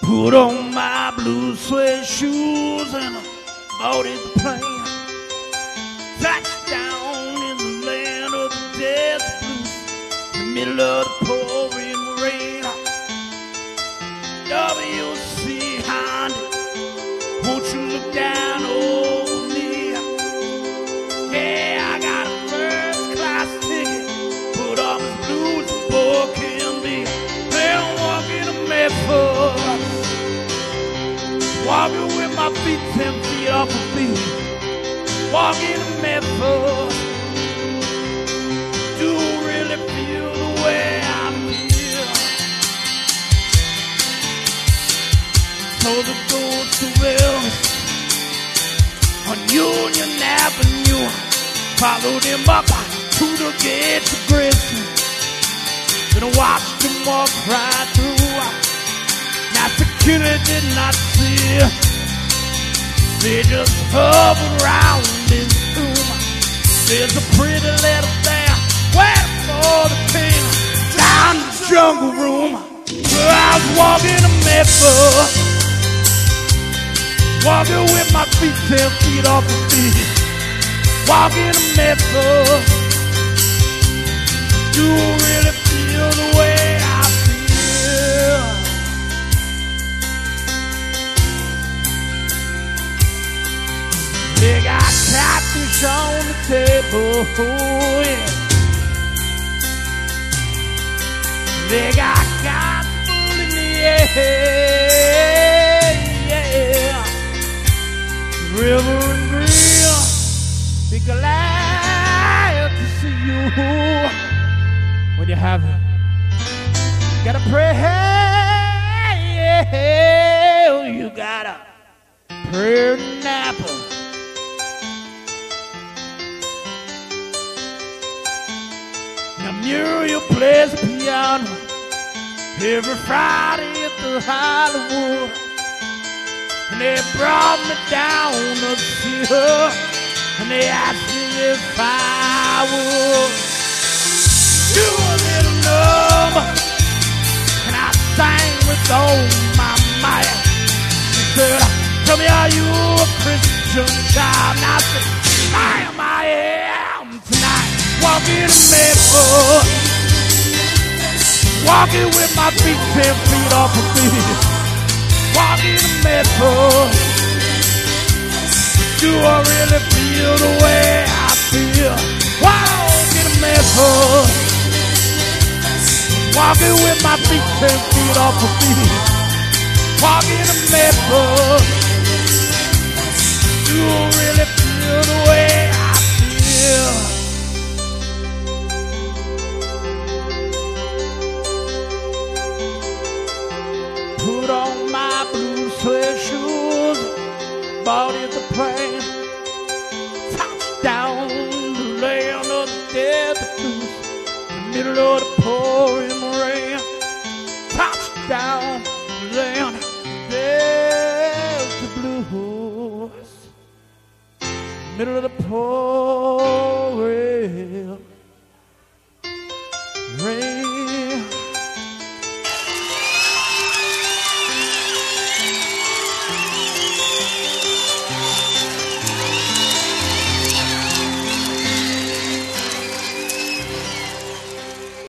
Put on my blue suede shoes and boarded the plane. Touchdown in the land of the desert blues, in the middle of the pouring rain. WC Honda, won't you look down on me? Yeah, I got a first class ticket. Put on this blues and boy can be. Then I'm walking to Memphis, walking with my feet 10 feet off the beat. Walking to Memphis, do really feel the way I feel. So the ghost of Elvis on Union Avenue, followed him up to the gate to Graceland. Then I watched him walk right through. Now security did not see. They just hovered around his tomb. There's a pretty little bear waiting for the king down in the jungle room. Well, I was walking to Memphis, walking with my feet 10 feet off the beat. Walking to Memphis, do really feel the way I feel. They got catfish on the table, oh yeah. They got gospel in the air, yeah. River and Grill, be glad to see you when you have it. Gotta pray, you gotta pray in Napa. Muriel plays the piano every Friday at the Hollywood, and they brought me down to see her, and they asked me if I would do a little number, and I sang with all my might. She said, "Tell me, are you a Christian child?" And I said, "Ma'am, I am tonight." Walking to Memphis, walking with my feet 10 feet off the beat. Walking to Memphis, do I really feel the way I feel? Walking to Memphis, walking with my feet 10 feet off the beat. Walking to Memphis, do I really feel the way I feel? Put on my blue suede shoes, boarded the plane. Touchdown the land of the desert blues, in the middle of the pouring rain. Touchdown the land of the desert blues, middle of the pouring